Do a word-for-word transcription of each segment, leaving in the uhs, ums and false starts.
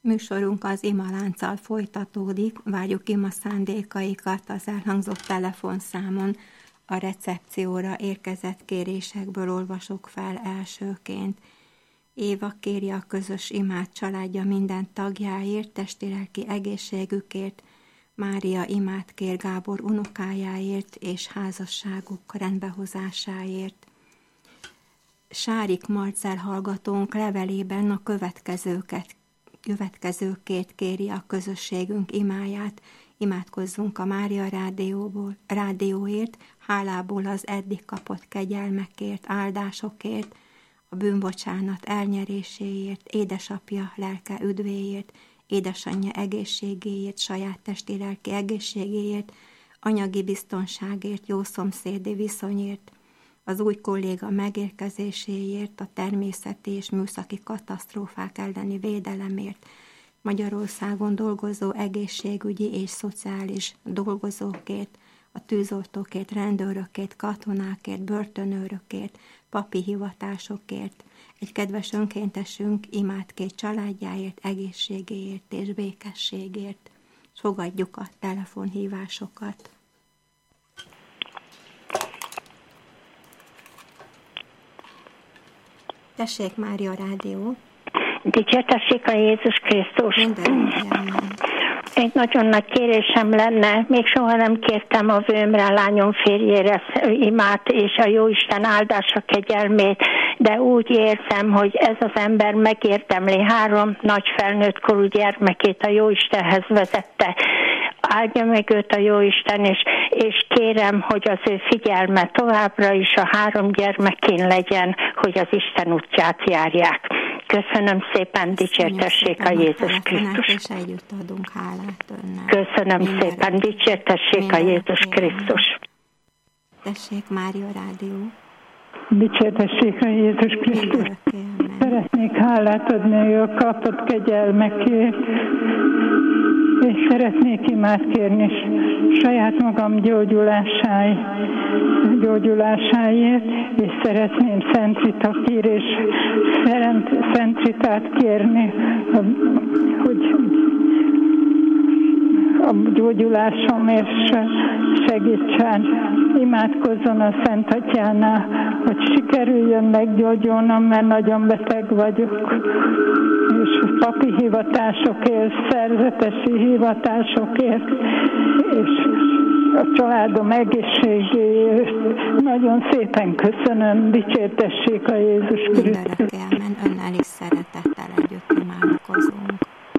Műsorunk az imalánccal folytatódik, várjuk ima szándékaikat az elhangzott telefonszámon. A recepcióra érkezett kérésekből olvasok fel elsőként. Éva kéri a közös imát családja minden tagjáért, testi-lelki egészségükért. Mária imát kér Gábor unokájáért és házasságuk rendbehozásáért. Sárik Marcell hallgatónk levelében a következőket következőkét kéri a közösségünk imáját. Imádkozzunk a Mária rádióból, rádióért, hálából az eddig kapott kegyelmekért, áldásokért, a bűnbocsánat elnyeréséért, édesapja lelke üdvéért, édesanyja egészségéért, saját testi lelki egészségéért, anyagi biztonságért, jó szomszédi viszonyért, az új kolléga megérkezéséért, a természeti és műszaki katasztrófák elleni védelemért, Magyarországon dolgozó egészségügyi és szociális dolgozókért, a tűzoltókért, rendőrökért, katonákért, börtönőrökért, papi hivatásokért, egy kedves önkéntesünk imát két családjáért, egészségéért és békességért. Fogadjuk a telefonhívásokat. Tessék, Mária Rádió. Dicsértessék a Jézus Krisztus. Minden. Egy nagyon nagy kérésem lenne, még soha nem kértem a vőmre, a lányom férjére imát és a Jóisten áldása kegyelmét, de úgy érzem, hogy ez az ember megérdemli, három nagy felnőtt korú gyermekét a Jóistenhez vezette. Áldja meg őt a Jóisten, és, és kérem, hogy az ő figyelme továbbra is a három gyermekén legyen, hogy az Isten útját járják. Köszönöm szépen, dicsértessék a Jézus Krisztus. És együtt adunk hálát önnek. Köszönöm minden szépen, dicsértessék a Jézus Krisztus. Tessék, Mária Rádió. Dicsértessék a Jézus Krisztus. Szeretnék hálát adni a kapott kegyelmekért, és szeretnék imát kérni saját magam gyógyulásáért, gyógyulásáért, és szeretném Szent Rita kérés, Szent, Szent Ritát kérni, hogy a gyógyulásomért segítsen, imádkozzon a Szent Atyánál, hogy sikerüljön meggyógyulnom, mert nagyon beteg vagyok, és papi hivatásokért, szerzetesi hivatásokért, és a családom egészségéért. Nagyon szépen köszönöm, dicsértessék a Jézus Krisztus. Mindörökké, önnel is szeretettel együtt imádkozunk.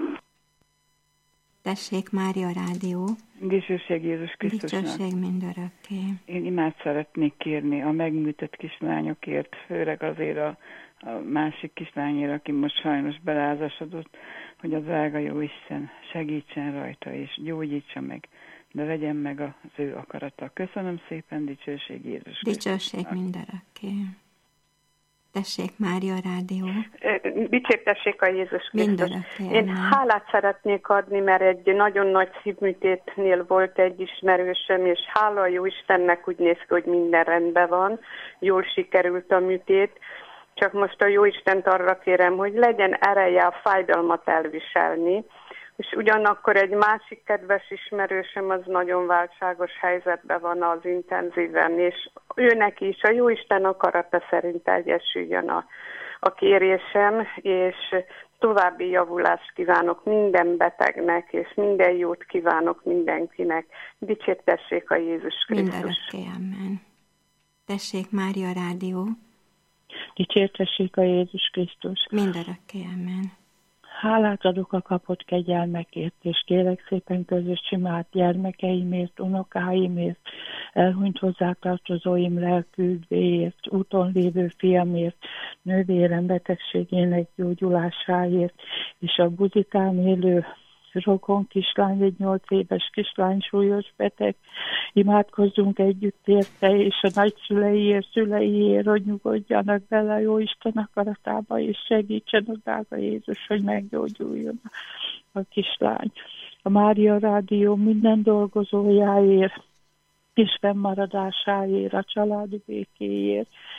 Tessék, Mária Rádió. Dicsőség Jézus Krisztusnak. Dicsőség mindörökké. Én imát szeretnék kérni a megműtött kislányokért, főleg azért a, a másik kislányért, aki most sajnos belázasodott, hogy a drága jó Isten segítsen rajta és gyógyítsa meg, de legyen meg az ő akarata. Köszönöm szépen, dicsőség Jézus Krisztusnak. Dicsőség mindörökké. Tessék, Mária Rádió. Dicsértessék a Jézus Krisztus. Én hálát szeretnék adni, mert egy nagyon nagy szívműtétnél volt egy ismerősöm, és hála a jó Istennek úgy néz ki, hogy minden rendben van, jól sikerült a műtét, csak most a jó Istent arra kérem, hogy legyen ereje a fájdalmat elviselni, és ugyanakkor egy másik kedves ismerősöm az nagyon válságos helyzetben van az intenzíven, és őnek is a Jóisten akarata szerint teljesüljön a, a kérésem, és további javulást kívánok minden betegnek, és minden jót kívánok mindenkinek. Dicsértessék a Jézus Krisztus. Mindörökké, amen. Tessék, Mária Rádió. Dicsértessék a Jézus Krisztus. Mindörökké, amen. Hálát adok a kapott kegyelmekért, és kérek szépen közös imát gyermekeimért, unokáimért, elhunyt hozzátartozóim lelküldvéért, úton lévő fiamért, nővérem betegségének gyógyulásáért, és a Buzitán élő rokon kislány, egy nyolc éves kislány súlyos beteg. Imádkozzunk együtt érte, és a nagyszüleiért, szüleiért, hogy nyugodjanak bele a Jóisten akaratába, és segítsen a drága Jézus, hogy meggyógyuljon a kislány. A Mária Rádió minden dolgozójáért, és fennmaradásáért, a családi békéért,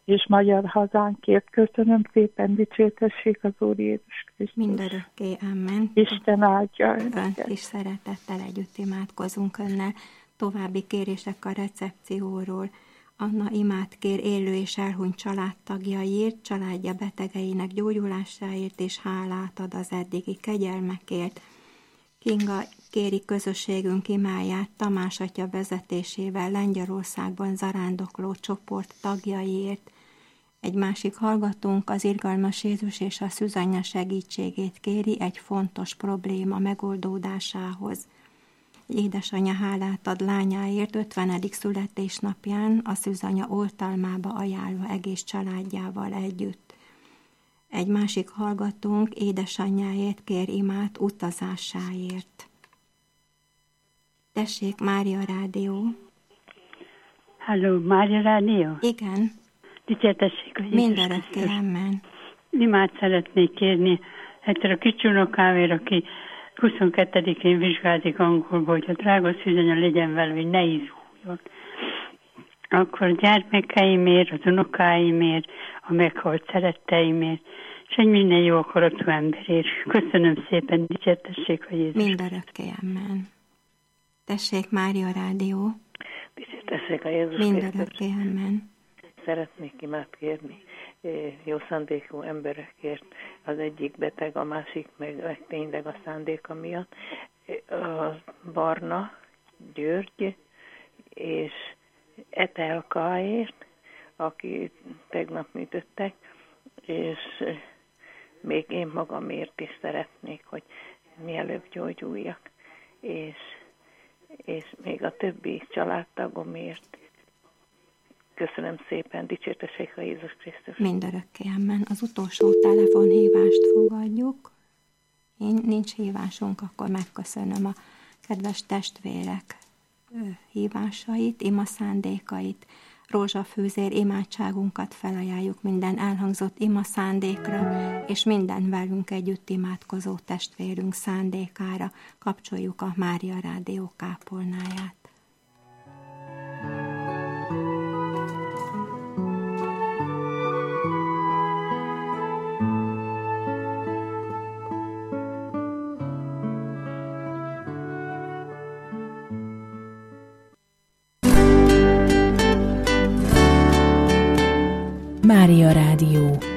és magyar hazánkért. Köszönöm szépen, dicsértessék az Úr Jézus Krisztus. Mindörökké, amen. Isten áldja Önt is szeretettel együtt imádkozunk önnel. További kérések a recepcióról. Anna imát kér élő és elhunyt családtagjaiért, családja betegeinek gyógyulásáért, és hálát ad az eddigi kegyelmekért. Kinga kéri közösségünk imáját Tamás atya vezetésével Lengyelországban zarándokló csoport tagjaiért. Egy másik hallgatónk az irgalmas Jézus és a szűzanya segítségét kéri egy fontos probléma megoldódásához. Édesanyja hálát ad lányáért ötvenedik születésnapján a szűzanya oltalmába ajánlva egész családjával együtt. Egy másik hallgatónk édesanyjáért kér imát utazásáért. Tessék, Mária Rádió. Halló, Mária Rádió? Igen. Dicsértessék a Jézus Mindörökké, amen. Imát szeretnék kérni egyszer a kicsunokámért, aki huszonkettedikén vizsgázik angolba, hogy a drága szűzanya legyen vele, hogy ne izguljon. Akkor a gyermekeimért, az unokáimért, a meghalt szeretteimért, és egy minden jó akaratú emberért. Köszönöm szépen, dicsértessék a Jézus. Mindörökké, amen. Tessék, Mária Rádió. Dicsértessék a Jézus. Mindörökké, amen. Szeretnék imát kérni jó szándékú emberekért. Az egyik beteg, a másik meg, meg tényleg a szándéka miatt. A Barna György és Etelkáért, aki tegnap műtöttek, és még én magamért is szeretnék, hogy mielőbb gyógyuljak, és, és még a többi családtagomért. Köszönöm szépen, dicsértessék a Jézus Krisztus. Mindörökké, amen. Az utolsó telefonhívást fogadjuk. Én nincs hívásunk, akkor megköszönöm a kedves testvérek hívásait, ima szándékait. Rózsafűzér imádságunkat felajánljuk minden elhangzott ima szándékra, és minden velünk együtt imádkozó testvérünk szándékára. Kapcsoljuk a Mária Rádió kápolnáját. Mária Rádió.